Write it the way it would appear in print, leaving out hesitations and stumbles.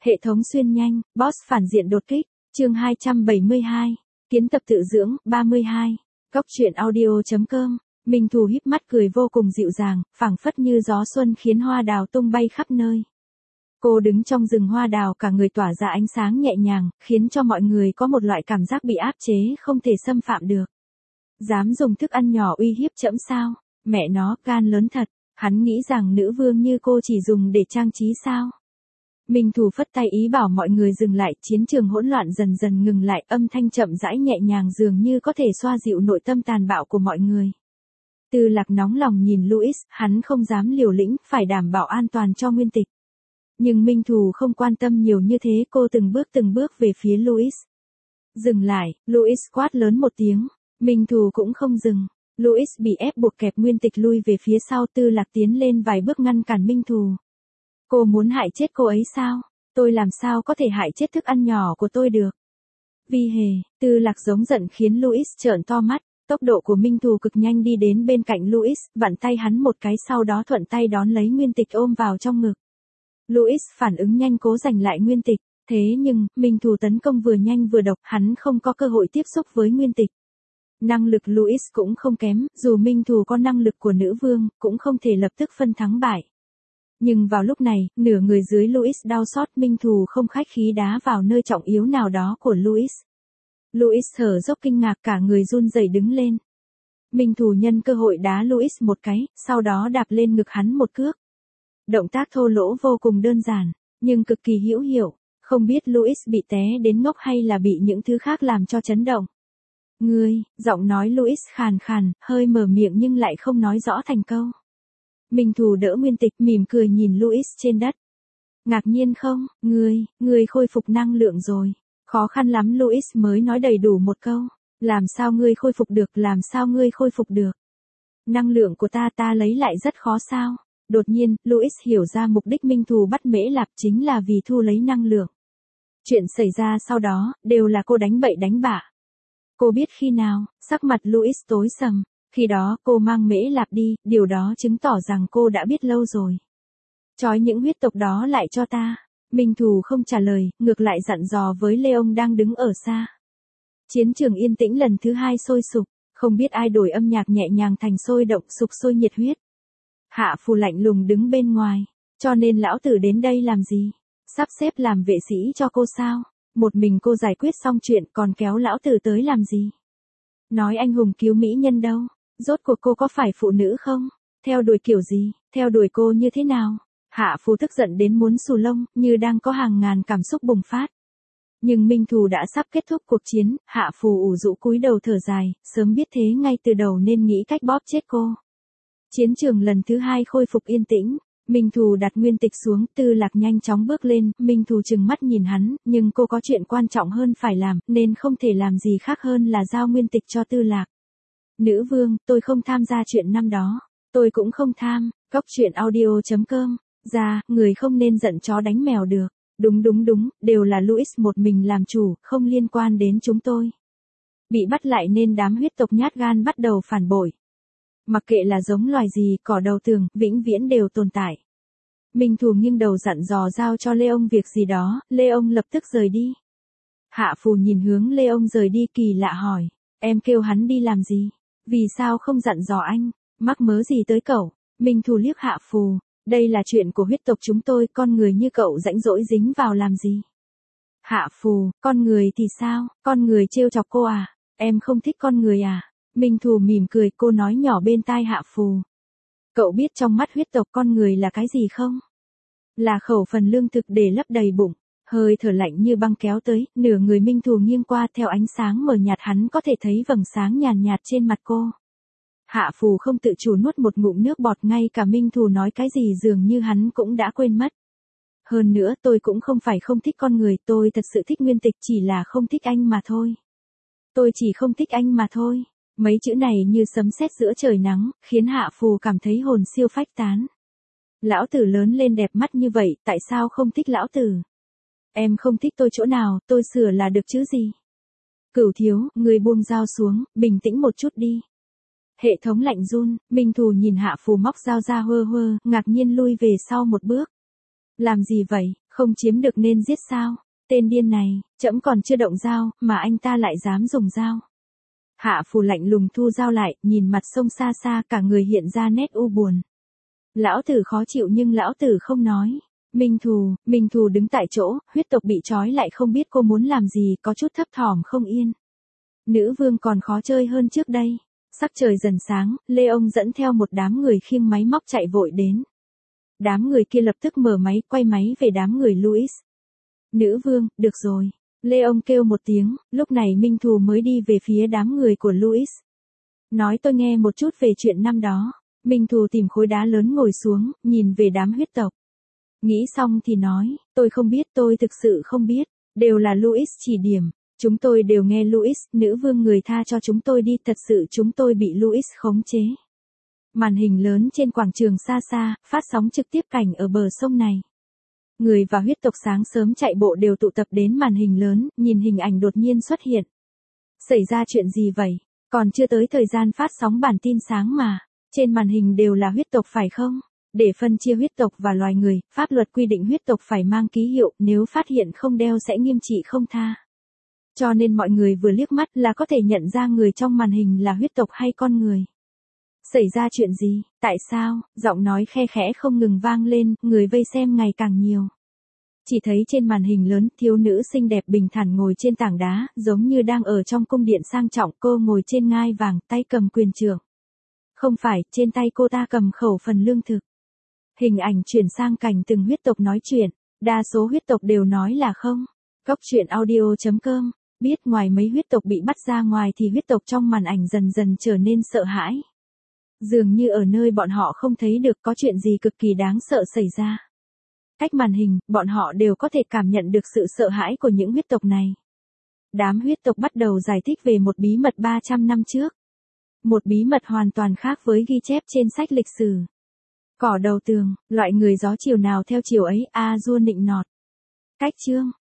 Hệ thống xuyên nhanh, boss phản diện đột kích, chương 272, kiến tập tự dưỡng, 32, góc truyện audio.com, Minh Thù híp mắt cười vô cùng dịu dàng, phảng phất như gió xuân khiến hoa đào tung bay khắp nơi. Cô đứng trong rừng hoa đào cả người tỏa ra ánh sáng nhẹ nhàng, khiến cho mọi người có một loại cảm giác bị áp chế không thể xâm phạm được. Dám dùng thức ăn nhỏ uy hiếp trẫm sao? Mẹ nó, gan lớn thật, hắn nghĩ rằng nữ vương như cô chỉ dùng để trang trí sao? Minh Thù phất tay ý bảo mọi người dừng lại, chiến trường hỗn loạn dần dần ngừng lại, âm thanh chậm rãi nhẹ nhàng dường như có thể xoa dịu nội tâm tàn bạo của mọi người. Tư Lạc nóng lòng nhìn Louis, hắn không dám liều lĩnh, phải đảm bảo an toàn cho Nguyên Tịch. Nhưng Minh Thù không quan tâm nhiều như thế, cô từng bước về phía Louis. Dừng lại, Louis quát lớn một tiếng, Minh Thù cũng không dừng. Louis bị ép buộc kẹp Nguyên Tịch lui về phía sau, Tư Lạc tiến lên vài bước ngăn cản Minh Thù. Cô muốn hại chết cô ấy sao? Tôi làm sao có thể hại chết thức ăn nhỏ của tôi được? Vi hề, Tư Lạc giống giận khiến Louis trợn to mắt, tốc độ của Minh Thù cực nhanh đi đến bên cạnh Louis, vặn tay hắn một cái sau đó thuận tay đón lấy Nguyên Tịch ôm vào trong ngực. Louis phản ứng nhanh cố giành lại Nguyên Tịch, thế nhưng, Minh Thù tấn công vừa nhanh vừa độc, hắn không có cơ hội tiếp xúc với Nguyên Tịch. Năng lực Louis cũng không kém, dù Minh Thù có năng lực của nữ vương, cũng không thể lập tức phân thắng bại. Nhưng vào lúc này, nửa người dưới Louis đau xót, Minh Thù không khách khí đá vào nơi trọng yếu nào đó của Louis. Louis thở dốc kinh ngạc, cả người run rẩy đứng lên. Minh Thù nhân cơ hội đá Louis một cái, sau đó đạp lên ngực hắn một cước. Động tác thô lỗ vô cùng đơn giản, nhưng cực kỳ hữu hiệu, không biết Louis bị té đến ngốc hay là bị những thứ khác làm cho chấn động. Ngươi, giọng nói Louis khàn khàn, hơi mở miệng nhưng lại không nói rõ thành câu. Minh Thù đỡ Nguyên Tịch, mỉm cười nhìn Louis trên đất. Ngạc nhiên không, ngươi khôi phục năng lượng rồi. Khó khăn lắm Louis mới nói đầy đủ một câu. Làm sao ngươi khôi phục được, làm sao ngươi khôi phục được? Năng lượng của ta lấy lại rất khó sao? Đột nhiên, Louis hiểu ra mục đích Minh Thù bắt Mễ Lạp chính là vì thu lấy năng lượng. Chuyện xảy ra sau đó, đều là cô đánh bậy đánh bạ. Cô biết khi nào, sắc mặt Louis tối sầm. Khi đó cô mang Mễ Lạp đi, điều đó chứng tỏ rằng cô đã biết lâu rồi. Trói những huyết tộc đó lại cho ta. Minh Thù không trả lời, ngược lại dặn dò với Leon đang đứng ở xa. Chiến trường yên tĩnh lần thứ hai sôi sục, không biết ai đổi âm nhạc nhẹ nhàng thành sôi động sục sôi nhiệt huyết. Hạ Phù lạnh lùng đứng bên ngoài, cho nên lão tử đến đây làm gì? Sắp xếp làm vệ sĩ cho cô sao? Một mình cô giải quyết xong chuyện còn kéo lão tử tới làm gì? Nói anh hùng cứu mỹ nhân đâu? Rốt cuộc cô có phải phụ nữ không? Theo đuổi kiểu gì? Theo đuổi cô như thế nào? Hạ Phù tức giận đến muốn xù lông, như đang có hàng ngàn cảm xúc bùng phát. Nhưng Minh Thù đã sắp kết thúc cuộc chiến, Hạ Phù ủ rũ cúi đầu thở dài, sớm biết thế ngay từ đầu nên nghĩ cách bóp chết cô. Chiến trường lần thứ hai khôi phục yên tĩnh, Minh Thù đặt Nguyên Tịch xuống, Tư Lạc nhanh chóng bước lên, Minh Thù trừng mắt nhìn hắn, nhưng cô có chuyện quan trọng hơn phải làm, nên không thể làm gì khác hơn là giao Nguyên Tịch cho Tư Lạc. Nữ vương, tôi không tham gia chuyện năm đó, tôi cũng không tham, góc truyện audio.com, người không nên giận chó đánh mèo được, đúng, đều là Louis một mình làm chủ, không liên quan đến chúng tôi. Bị bắt lại nên đám huyết tộc nhát gan bắt đầu phản bội. Mặc kệ là giống loài gì, cỏ đầu tường, vĩnh viễn đều tồn tại. Minh Thù nghiêng đầu dặn dò giao cho Leon việc gì đó, Leon lập tức rời đi. Hạ Phù nhìn hướng Leon rời đi kỳ lạ hỏi, em kêu hắn đi làm gì? Vì sao không dặn dò anh? Mắc mớ gì tới cậu? Minh Thù liếc Hạ Phù, đây là chuyện của huyết tộc chúng tôi, con người như cậu rãnh rỗi dính vào làm gì? Hạ Phù, con người thì sao? Con người trêu chọc cô à? Em không thích con người à? Minh Thù mỉm cười, cô nói nhỏ bên tai Hạ Phù. Cậu biết trong mắt huyết tộc con người là cái gì không? Là khẩu phần lương thực để lấp đầy bụng. Hơi thở lạnh như băng kéo tới, nửa người Minh Thù nghiêng qua, theo ánh sáng mờ nhạt hắn có thể thấy vầng sáng nhàn nhạt trên mặt cô. Hạ Phù không tự chủ nuốt một ngụm nước bọt, ngay cả Minh Thù nói cái gì dường như hắn cũng đã quên mất. Hơn nữa tôi cũng không phải không thích con người, tôi thật sự thích Nguyên Tịch, chỉ là không thích anh mà thôi. Tôi chỉ không thích anh mà thôi. Mấy chữ này như sấm sét giữa trời nắng, khiến Hạ Phù cảm thấy hồn siêu phách tán. Lão tử lớn lên đẹp mắt như vậy, tại sao không thích lão tử? Em không thích tôi chỗ nào, tôi sửa là được chứ gì? Cửu thiếu, người buông dao xuống, bình tĩnh một chút đi. Hệ thống lạnh run, Minh Thù nhìn Hạ Phù móc dao ra hơ, ngạc nhiên lui về sau một bước. Làm gì vậy, không chiếm được nên giết sao? Tên điên này, trẫm còn chưa động dao, mà anh ta lại dám dùng dao. Hạ Phù lạnh lùng thu dao lại, nhìn mặt sông xa xa, cả người hiện ra nét u buồn. Lão tử khó chịu nhưng lão tử không nói. Minh Thù đứng tại chỗ, huyết tộc bị trói lại không biết cô muốn làm gì, có chút thấp thỏm không yên. Nữ vương còn khó chơi hơn trước đây. Sắc trời dần sáng, Lê ông dẫn theo một đám người khiêng máy móc chạy vội đến. Đám người kia lập tức mở máy, quay máy về đám người Louis. Nữ vương, được rồi. Lê ông kêu một tiếng, lúc này Minh Thù mới đi về phía đám người của Louis. Nói tôi nghe một chút về chuyện năm đó. Minh Thù tìm khối đá lớn ngồi xuống, nhìn về đám huyết tộc. Nghĩ xong thì nói, tôi không biết, tôi thực sự không biết. Đều là Louis chỉ điểm. Chúng tôi đều nghe Louis, nữ vương người tha cho chúng tôi đi, thật sự chúng tôi bị Louis khống chế. Màn hình lớn trên quảng trường xa xa, phát sóng trực tiếp cảnh ở bờ sông này. Người và huyết tộc sáng sớm chạy bộ đều tụ tập đến màn hình lớn, nhìn hình ảnh đột nhiên xuất hiện. Xảy ra chuyện gì vậy? Còn chưa tới thời gian phát sóng bản tin sáng mà. Trên màn hình đều là huyết tộc phải không? Để phân chia huyết tộc và loài người, pháp luật quy định huyết tộc phải mang ký hiệu, nếu phát hiện không đeo sẽ nghiêm trị không tha. Cho nên mọi người vừa liếc mắt là có thể nhận ra người trong màn hình là huyết tộc hay con người. Xảy ra chuyện gì? Tại sao? Giọng nói khe khẽ không ngừng vang lên, người vây xem ngày càng nhiều. Chỉ thấy trên màn hình lớn, thiếu nữ xinh đẹp bình thản ngồi trên tảng đá, giống như đang ở trong cung điện sang trọng, cô ngồi trên ngai vàng, tay cầm quyền trượng. Không phải, trên tay cô ta cầm khẩu phần lương thực. Hình ảnh chuyển sang cảnh từng huyết tộc nói chuyện, đa số huyết tộc đều nói là không. Góc truyện audio.com, biết ngoài mấy huyết tộc bị bắt ra ngoài thì huyết tộc trong màn ảnh dần dần trở nên sợ hãi. Dường như ở nơi bọn họ không thấy được có chuyện gì cực kỳ đáng sợ xảy ra. Cách màn hình, bọn họ đều có thể cảm nhận được sự sợ hãi của những huyết tộc này. Đám huyết tộc bắt đầu giải thích về một bí mật 300 năm trước. Một bí mật hoàn toàn khác với ghi chép trên sách lịch sử. Cỏ đầu tường, loại người gió chiều nào theo chiều ấy, A Dua nịnh nọt. Cách chương